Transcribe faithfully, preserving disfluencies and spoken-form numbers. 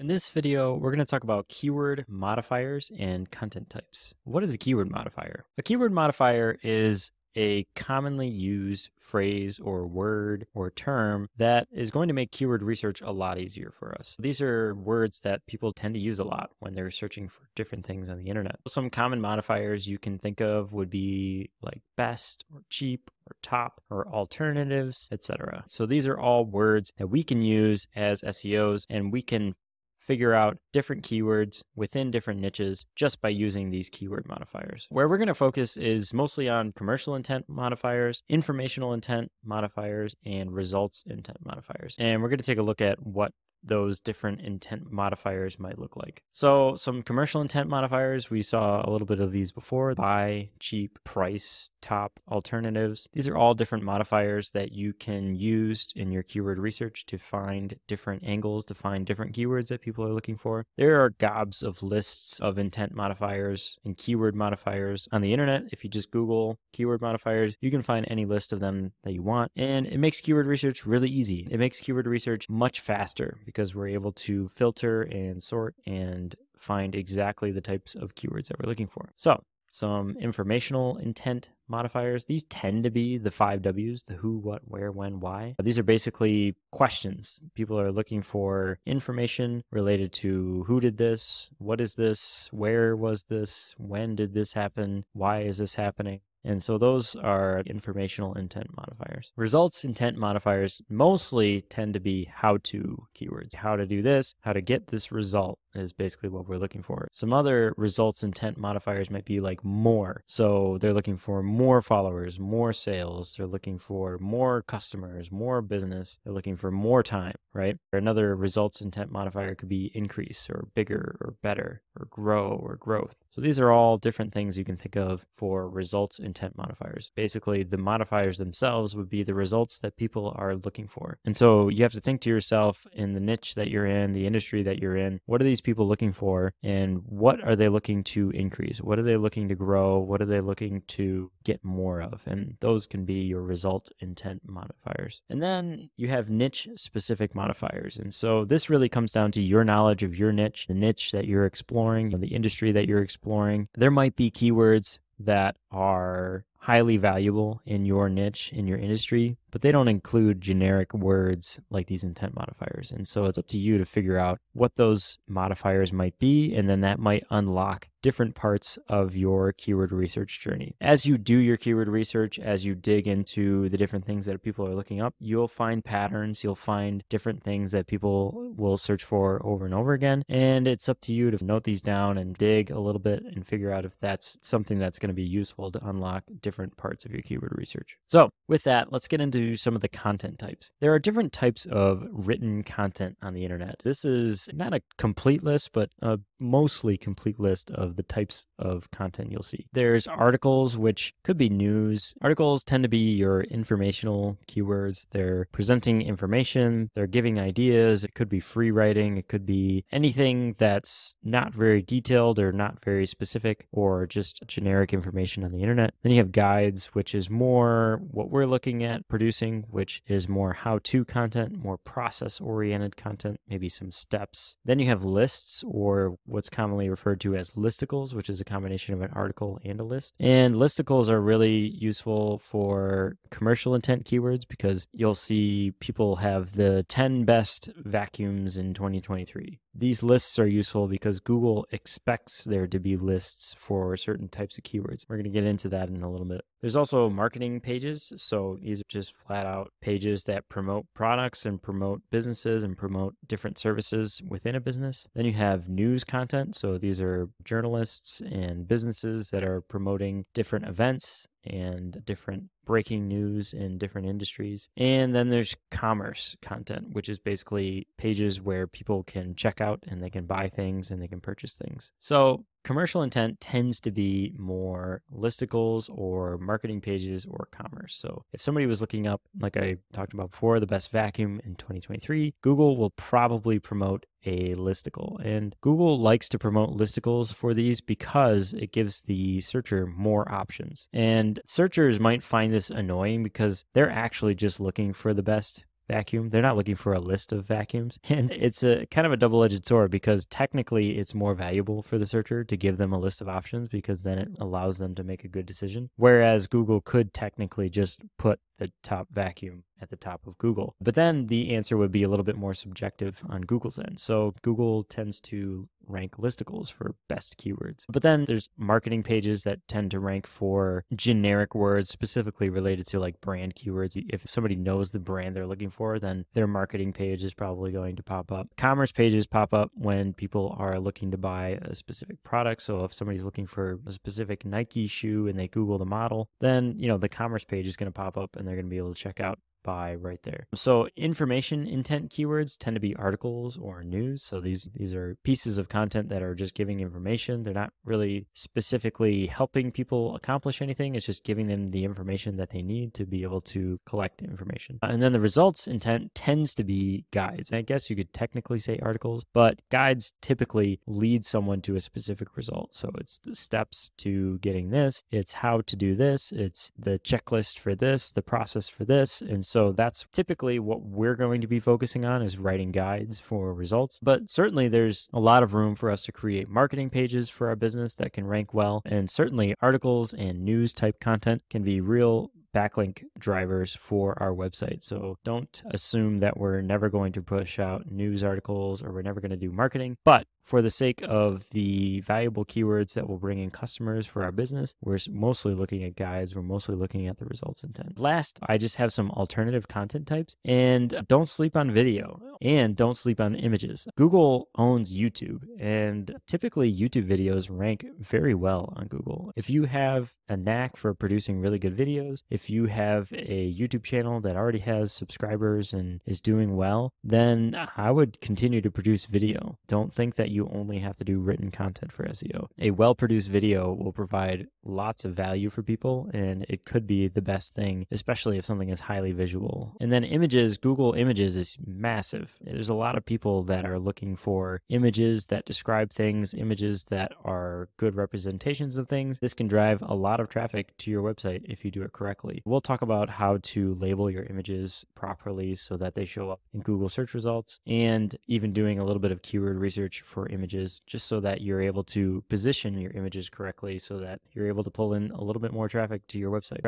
In this video, we're going to talk about keyword modifiers and content types. What is a keyword modifier? A keyword modifier is a commonly used phrase or word or term that is going to make keyword research a lot easier for us. These are words that people tend to use a lot when they're searching for different things on the internet. Some common modifiers you can think of would be like best or cheap or top or alternatives, et cetera. So these are all words that we can use as S E Os, and we can figure out different keywords within different niches just by using these keyword modifiers. Where we're going to focus is mostly on commercial intent modifiers, informational intent modifiers, and results intent modifiers. And we're going to take a look at what those different intent modifiers might look like. So some commercial intent modifiers, we saw a little bit of these before: buy, cheap, price, top, alternatives. These are all different modifiers that you can use in your keyword research to find different angles, to find different keywords that people are looking for. There are gobs of lists of intent modifiers and keyword modifiers on the internet. If you just Google keyword modifiers, you can find any list of them that you want, and it makes keyword research really easy. It makes keyword research much faster because we're able to filter and sort and find exactly the types of keywords that we're looking for. So some informational intent modifiers. These tend to be the five W's: the who, what, where, when, why. These are basically questions. People are looking for information related to who did this, what is this, where was this, when did this happen, why is this happening. And so those are informational intent modifiers. Results intent modifiers mostly tend to be how-to keywords. How to do this, how to get this result is basically what we're looking for. Some other results intent modifiers might be like more. So they're looking for more followers, more sales. They're looking for more customers, more business. They're looking for more time, right? Another results intent modifier could be increase or bigger or better or grow or growth. So these are all different things you can think of for results intent modifiers. Basically, the modifiers themselves would be the results that people are looking for. And so you have to think to yourself, in the niche that you're in, the industry that you're in, what are these people looking for, and what are they looking to increase? What are they looking to grow? What are they looking to get more of? And those can be your result intent modifiers. And then you have niche specific modifiers. And so this really comes down to your knowledge of your niche, the niche that you're exploring, the industry that you're exploring. There might be keywords that are highly valuable in your niche, in your industry, but they don't include generic words like these intent modifiers. And so it's up to you to figure out what those modifiers might be, and then that might unlock different parts of your keyword research journey. As you do your keyword research, as you dig into the different things that people are looking up, you'll find patterns, you'll find different things that people will search for over and over again. And it's up to you to note these down and dig a little bit and figure out if that's something that's going to be useful to unlock different parts of your keyword research. So with that, let's get into some of the content types. There are different types of written content on the internet. This is not a complete list, but a mostly complete list of the types of content you'll see. There's articles, which could be news. Articles tend to be your informational keywords. They're presenting information, they're giving ideas. It could be free writing, it could be anything that's not very detailed or not very specific, or just generic information on the internet. Then you have guides, which is more what we're looking at producing, which is more how-to content, more process-oriented content, maybe some steps. Then you have lists, or what's commonly referred to as listicles, which is a combination of an article and a list. And listicles are really useful for commercial intent keywords because you'll see people have the ten best vacuums in twenty twenty-three. These lists are useful because Google expects there to be lists for certain types of keywords. We're going to get into that in a little bit. There's also marketing pages. So these are just flat out pages that promote products and promote businesses and promote different services within a business. Then you have news content. So these are journalists and businesses that are promoting different events and different breaking news in different industries. And then there's commerce content, which is basically pages where people can check out and they can buy things and they can purchase things. So commercial intent tends to be more listicles or marketing pages or commerce. So if somebody was looking up, like I talked about before, the best vacuum in twenty twenty-three, Google will probably promote a listicle. And Google likes to promote listicles for these because it gives the searcher more options. And searchers might find this annoying because they're actually just looking for the best vacuum. They're not looking for a list of vacuums. And it's a kind of a double-edged sword because technically it's more valuable for the searcher to give them a list of options because then it allows them to make a good decision. Whereas Google could technically just put the top vacuum at the top of Google. But then the answer would be a little bit more subjective on Google's end. So Google tends to rank listicles for best keywords. But then there's marketing pages that tend to rank for generic words specifically related to like brand keywords. If somebody knows the brand they're looking for, then their marketing page is probably going to pop up. Commerce pages pop up when people are looking to buy a specific product. So if somebody's looking for a specific Nike shoe and they Google the model, then, you know, the commerce page is going to pop up and they're going to be able to check out buy right there. So information intent keywords tend to be articles or news. So these these are pieces of content that are just giving information. They're not really specifically helping people accomplish anything. It's just giving them the information that they need to be able to collect information. And then the results intent tends to be guides. And I guess you could technically say articles, but guides typically lead someone to a specific result. So it's the steps to getting this, it's how to do this, it's the checklist for this, the process for this. And so that's typically what we're going to be focusing on, is writing guides for results. But certainly there's a lot of room for us to create marketing pages for our business that can rank well. And certainly articles and news type content can be real backlink drivers for our website. So don't assume that we're never going to push out news articles or we're never going to do marketing. But for the sake of the valuable keywords that will bring in customers for our business, we're mostly looking at guides. We're mostly looking at the results intent. Last, I just have some alternative content types. And don't sleep on video and don't sleep on images. Google owns YouTube, and typically YouTube videos rank very well on Google. If you have a knack for producing really good videos, if you have a YouTube channel that already has subscribers and is doing well, then I would continue to produce video. Don't think that you only have to do written content for S E O. A well-produced video will provide lots of value for people, and it could be the best thing, especially if something is highly visual. And then images, Google Images is massive. There's a lot of people that are looking for images that describe things, images that are good representations of things. This can drive a lot of traffic to your website if you do it correctly. We'll talk about how to label your images properly so that they show up in Google search results, and even doing a little bit of keyword research for images just so that you're able to position your images correctly so that you're able to pull in a little bit more traffic to your website.